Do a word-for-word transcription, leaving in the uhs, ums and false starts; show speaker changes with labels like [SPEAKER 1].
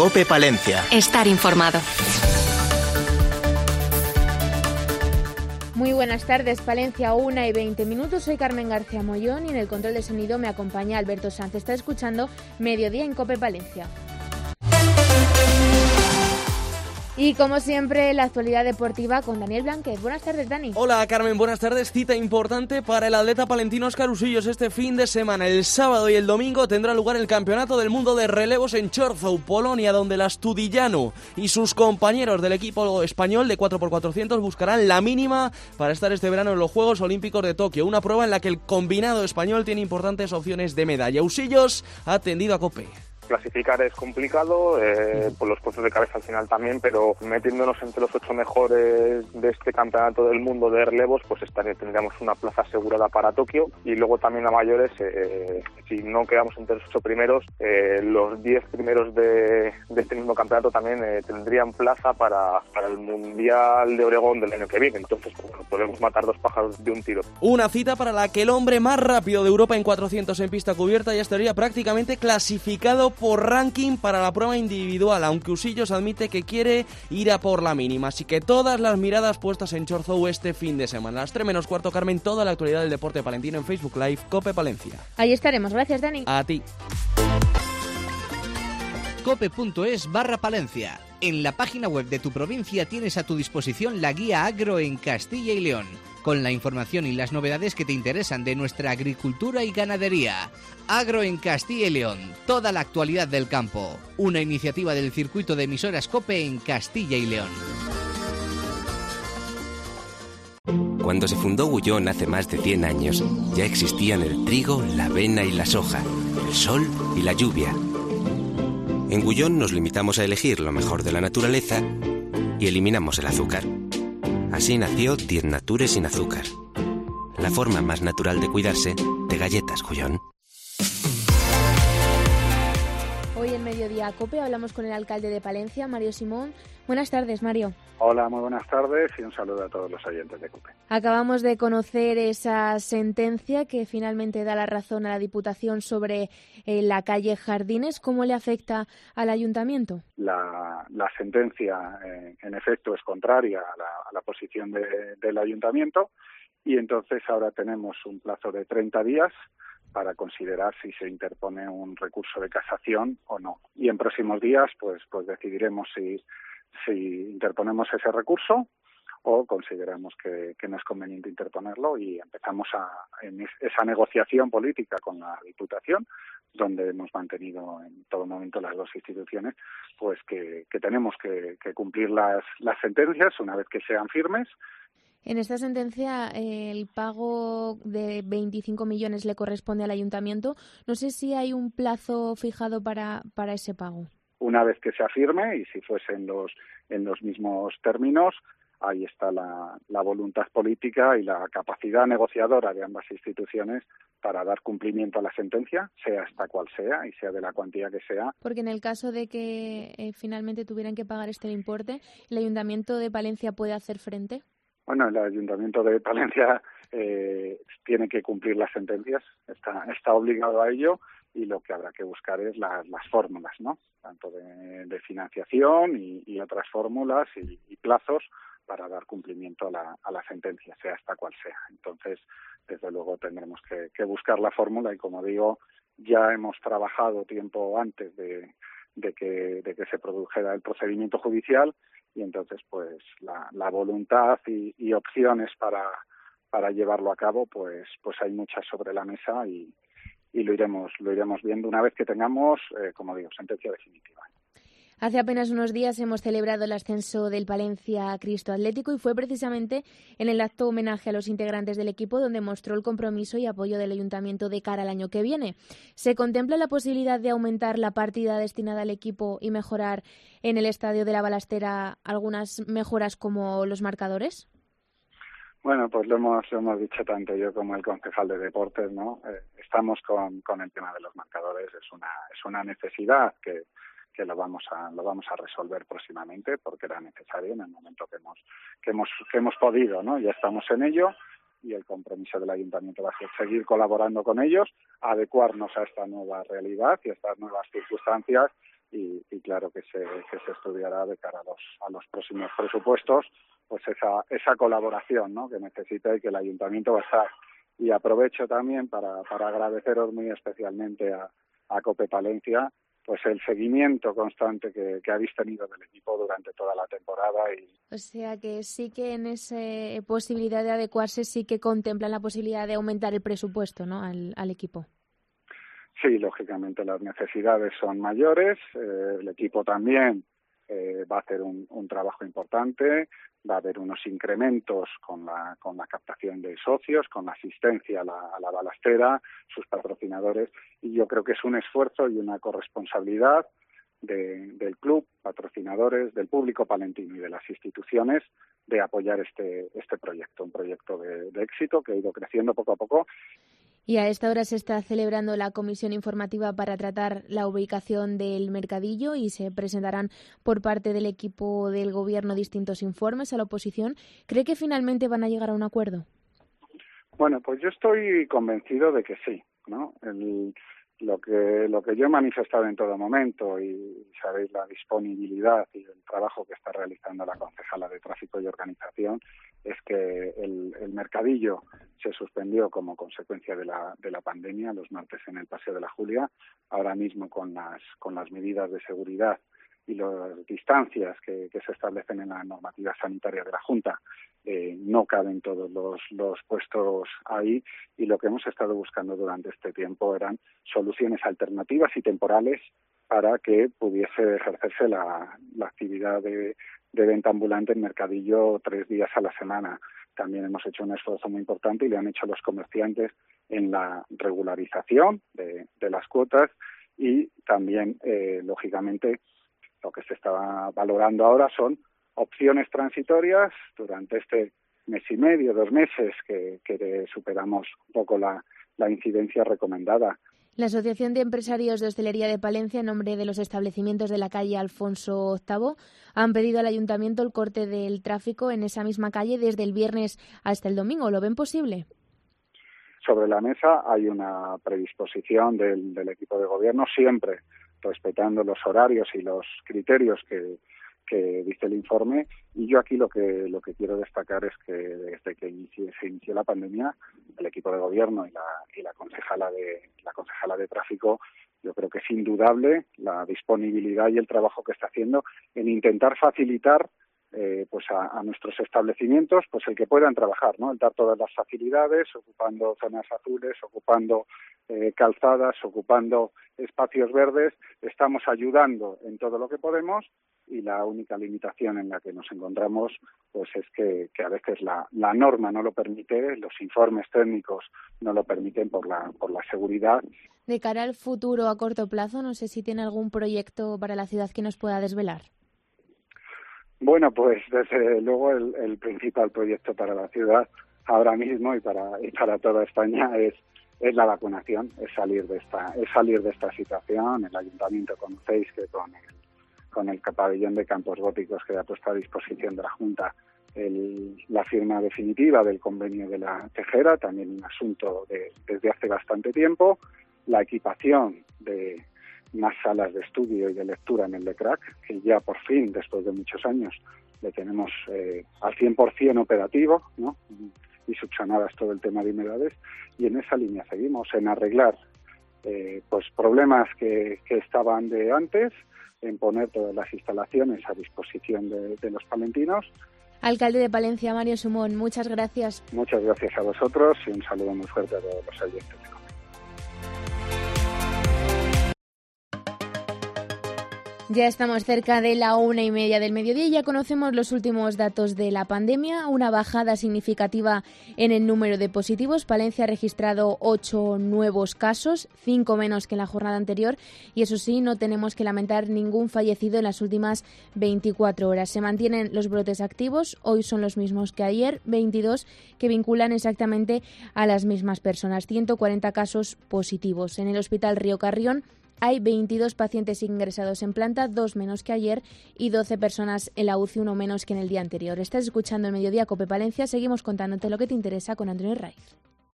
[SPEAKER 1] COPE Palencia.
[SPEAKER 2] Estar informado.
[SPEAKER 3] Muy buenas tardes, Palencia, una y veinte minutos. Soy Carmen García Mollón y en el control de sonido me acompaña Alberto Sanz. Está escuchando Mediodía en COPE Palencia. Y como siempre, la actualidad deportiva con Daniel Blanquez. Buenas tardes, Dani.
[SPEAKER 4] Hola, Carmen, buenas tardes. Cita importante para el atleta palentino Óscar Usillos este fin de semana. El sábado y el domingo tendrá lugar el Campeonato del Mundo de Relevos en Chorzów, Polonia, donde el astudillano y sus compañeros del equipo español de cuatro por cuatrocientos buscarán la mínima para estar este verano en los Juegos Olímpicos de Tokio. Una prueba en la que el combinado español tiene importantes opciones de medalla. Usillos ha atendido a COPE.
[SPEAKER 5] Clasificar es complicado, eh, por los puestos de cabeza al final también, pero metiéndonos entre los ocho mejores de este campeonato del mundo de relevos, pues estaré, tendríamos una plaza asegurada para Tokio. Y luego también a mayores, eh, si no quedamos entre los ocho primeros, eh, los diez primeros de, de este mismo campeonato también eh, tendrían plaza para, para el Mundial de Oregón del año que viene. Entonces, pues, bueno, podemos matar dos pájaros de un tiro.
[SPEAKER 4] Una cita para la que el hombre más rápido de Europa en cuatrocientos en pista cubierta ya estaría prácticamente clasificado por ranking para la prueba individual, aunque Usillos admite que quiere ir a por la mínima. Así que todas las miradas puestas en Chorzów este fin de semana. A las tres menos cuarto, Carmen, toda la actualidad del deporte palentino en Facebook Live, COPE Palencia.
[SPEAKER 3] Ahí estaremos. Gracias, Dani.
[SPEAKER 4] A ti.
[SPEAKER 6] cope.es barra Palencia. En la página web de tu provincia tienes a tu disposición la guía agro en Castilla y León, con la información y las novedades que te interesan de nuestra agricultura y ganadería. Agro en Castilla y León, toda la actualidad del campo. Una iniciativa del circuito de emisoras COPE en Castilla y León.
[SPEAKER 7] Cuando se fundó Gullón hace más de cien años, ya existían el trigo, la avena y la soja, el sol y la lluvia. En Gullón nos limitamos a elegir lo mejor de la naturaleza y eliminamos el azúcar. Así nació Diez Natures sin azúcar, la forma más natural de cuidarse de galletas Gullón.
[SPEAKER 3] Hoy en Mediodía COPE hablamos con el alcalde de Palencia, Mario Simón. Buenas tardes, Mario.
[SPEAKER 8] Hola, muy buenas tardes y un saludo a todos los oyentes de COPE.
[SPEAKER 3] Acabamos de conocer esa sentencia que finalmente da la razón a la Diputación sobre eh, la calle Jardines. ¿Cómo le afecta al Ayuntamiento?
[SPEAKER 8] La, la sentencia, eh, en efecto, es contraria a la, a la posición de, del Ayuntamiento y entonces ahora tenemos un plazo de treinta días para considerar si se interpone un recurso de casación o no. Y en próximos días pues, pues decidiremos si, si interponemos ese recurso o consideramos que, que no es conveniente interponerlo y empezamos a, en esa negociación política con la Diputación, donde hemos mantenido en todo momento las dos instituciones, pues que, que tenemos que, que cumplir las, las sentencias una vez que sean firmes.
[SPEAKER 3] En esta sentencia eh, el pago de veinticinco millones le corresponde al Ayuntamiento. No sé si hay un plazo fijado para, para ese pago.
[SPEAKER 8] Una vez que sea firme y si fuese en los, en los mismos términos, ahí está la, la voluntad política y la capacidad negociadora de ambas instituciones para dar cumplimiento a la sentencia, sea esta cual sea y sea de la cuantía que sea.
[SPEAKER 3] Porque en el caso de que eh, finalmente tuvieran que pagar este importe, ¿el Ayuntamiento de Palencia puede hacer frente?
[SPEAKER 8] Bueno, el Ayuntamiento de Palencia eh, tiene que cumplir las sentencias, está, está obligado a ello y lo que habrá que buscar es las, las fórmulas, ¿no? Tanto de, de financiación y, y otras fórmulas y, y plazos para dar cumplimiento a la, a la sentencia, sea esta cual sea. Entonces, desde luego tendremos que, que buscar la fórmula y, como digo, ya hemos trabajado tiempo antes de, de, que, de que se produjera el procedimiento judicial y entonces pues la, la voluntad y, y opciones para, para llevarlo a cabo pues, pues hay muchas sobre la mesa y, y lo iremos, lo iremos viendo una vez que tengamos, eh, como digo, sentencia definitiva.
[SPEAKER 3] Hace apenas unos días hemos celebrado el ascenso del Palencia Cristo Atlético y fue precisamente en el acto homenaje a los integrantes del equipo donde mostró el compromiso y apoyo del Ayuntamiento de cara al año que viene. ¿Se contempla la posibilidad de aumentar la partida destinada al equipo y mejorar en el Estadio de la Balastera algunas mejoras como los marcadores?
[SPEAKER 8] Bueno, pues lo hemos, lo hemos dicho tanto yo como el concejal de deportes, ¿no? Eh, estamos con, con el tema de los marcadores, es una, es una necesidad que que lo vamos a lo vamos a resolver próximamente porque era necesario en el momento que hemos que hemos que hemos podido, ¿no? Ya estamos en ello y el compromiso del Ayuntamiento va a ser seguir colaborando con ellos, adecuarnos a esta nueva realidad y a estas nuevas circunstancias y, y claro que se, que se estudiará de cara a los, a los próximos presupuestos, pues esa, esa colaboración, ¿no?, que necesita y que el Ayuntamiento va a estar. Y aprovecho también para, para agradeceros muy especialmente a, a COPE Palencia pues el seguimiento constante que, que habéis tenido del equipo durante toda la temporada. Y
[SPEAKER 3] o sea que sí que en esa posibilidad de adecuarse sí que contemplan la posibilidad de aumentar el presupuesto, ¿no?, al, al equipo.
[SPEAKER 8] Sí, lógicamente las necesidades son mayores, eh, el equipo también eh, va a hacer un, un trabajo importante, va a haber unos incrementos con la, con la captación de socios, con la asistencia a la, a la balastera, sus patrocinadores, y yo creo que es un esfuerzo y una corresponsabilidad de, del club, patrocinadores, del público palentino y de las instituciones de apoyar este, este proyecto, un proyecto de, de éxito que ha ido creciendo poco a poco.
[SPEAKER 3] Y a esta hora se está celebrando la comisión informativa para tratar la ubicación del mercadillo y se presentarán por parte del equipo del Gobierno distintos informes a la oposición. ¿Cree que finalmente van a llegar a un acuerdo?
[SPEAKER 8] Bueno, pues yo estoy convencido de que sí, ¿no? El, lo que lo que yo he manifestado en todo momento, y sabéis la disponibilidad y el trabajo que está realizando la concejala de Tráfico y Organización, es que el, el mercadillo se suspendió como consecuencia de la de la pandemia los martes en el Paseo de la Julia. Ahora mismo con las con las medidas de seguridad y las distancias que, que se establecen en la normativa sanitaria de la Junta, eh, no caben todos los, los puestos ahí, y lo que hemos estado buscando durante este tiempo eran soluciones alternativas y temporales para que pudiese ejercerse la, la actividad de, de venta ambulante en mercadillo tres días a la semana. También hemos hecho un esfuerzo muy importante y lo han hecho los comerciantes en la regularización de, de las cuotas, y también, eh, lógicamente, lo que se está valorando ahora son opciones transitorias durante este mes y medio, dos meses, que, que superamos un poco la, la incidencia recomendada.
[SPEAKER 3] La Asociación de Empresarios de Hostelería de Palencia, en nombre de los establecimientos de la calle Alfonso octavo, han pedido al Ayuntamiento el corte del tráfico en esa misma calle desde el viernes hasta el domingo. ¿Lo ven posible?
[SPEAKER 8] Sobre la mesa hay una predisposición del, del equipo de gobierno, siempre respetando los horarios y los criterios que, que dice el informe, y yo aquí lo que lo que quiero destacar es que desde que inicie, se inició la pandemia, el equipo de gobierno y la y la concejala de la concejala de tráfico, yo creo que es indudable la disponibilidad y el trabajo que está haciendo en intentar facilitar eh, pues a, a nuestros establecimientos pues el que puedan trabajar, ¿no? El dar todas las facilidades, ocupando zonas azules, ocupando eh, calzadas, ocupando espacios verdes. Estamos ayudando en todo lo que podemos, y la única limitación en la que nos encontramos pues es que, que a veces la, la norma no lo permite, los informes técnicos no lo permiten por la por la seguridad.
[SPEAKER 3] De cara al futuro a corto plazo, no sé si tiene algún proyecto para la ciudad que nos pueda desvelar.
[SPEAKER 8] Bueno, pues desde luego el, el principal proyecto para la ciudad ahora mismo y para y para toda España es es la vacunación, es salir de esta es salir de esta situación. El Ayuntamiento, conocéis que con el con el pabellón de campos góticos que ha puesto a disposición de la Junta el, la firma definitiva del convenio de la Tejera, también un asunto de, desde hace bastante tiempo, la equipación de más salas de estudio y de lectura en el LECRAC, que ya por fin, después de muchos años, le tenemos eh, al cien por ciento operativo, ¿no? Y subsanadas todo el tema de humedades, y en esa línea seguimos, en arreglar eh, pues problemas que, que estaban de antes, en poner todas las instalaciones a disposición de, de los palentinos.
[SPEAKER 3] Alcalde de Palencia, Mario Sumón, muchas gracias.
[SPEAKER 8] Muchas gracias a vosotros y un saludo muy fuerte a todos los oyentes.
[SPEAKER 3] Ya estamos cerca de la una y media del mediodía y ya conocemos los últimos datos de la pandemia. Una bajada significativa en el número de positivos. Palencia ha registrado ocho nuevos casos, cinco menos que en la jornada anterior. Y eso sí, no tenemos que lamentar ningún fallecido en las últimas veinticuatro horas. Se mantienen los brotes activos. Hoy son los mismos que ayer, veintidós, que vinculan exactamente a las mismas personas. ciento cuarenta casos positivos. En el Hospital Río Carrión hay veintidós pacientes ingresados en planta, dos menos que ayer, y doce personas en la U C I, uno menos que en el día anterior. Estás escuchando el Mediodía COPE Palencia. Seguimos contándote lo que te interesa con Antonio Raiz.